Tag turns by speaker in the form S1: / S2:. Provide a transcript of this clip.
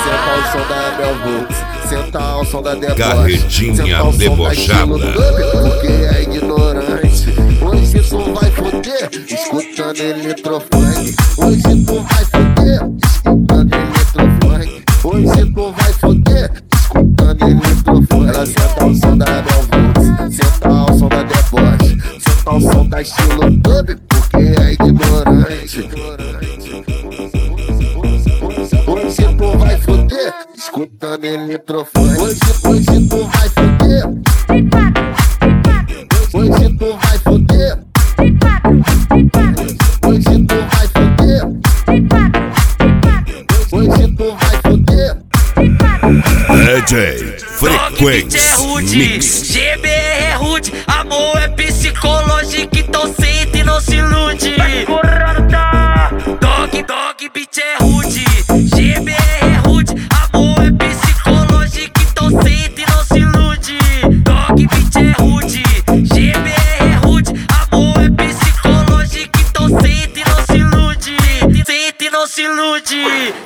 S1: senta ao som da Bel Volts, senta ao som da deboche,
S2: Carretinha
S1: senta ao som da
S2: debochada.
S1: estilo dub, porque é ignorante. Hoje tu vai foder, escutando eletrofunk. Hoje tu vai foder, escutando eletrofunk. Hoje tu vai foder, escutando eletrofunk. Ela senta ao som da Bel Volts, senta ao som da deboche, senta ao som da estilo dub, porque é ignorante. Hoje tu vai foder, escutando eletrofunk. Hoje tu vai foder. Hoje tu vai foder. Hoje tu vai foder. Hoje tu vai foder.
S2: DJ Frequência Mix.
S3: GBR é rude, amor é psicológico, então senta e não se ilude. Dog beat é rude, GBR é rude, amor é psicológico, então senta e não se ilude. Dog beat é rude, GBR é rude, amor é psicológico, então senta e não se ilude. Senta e não se ilude.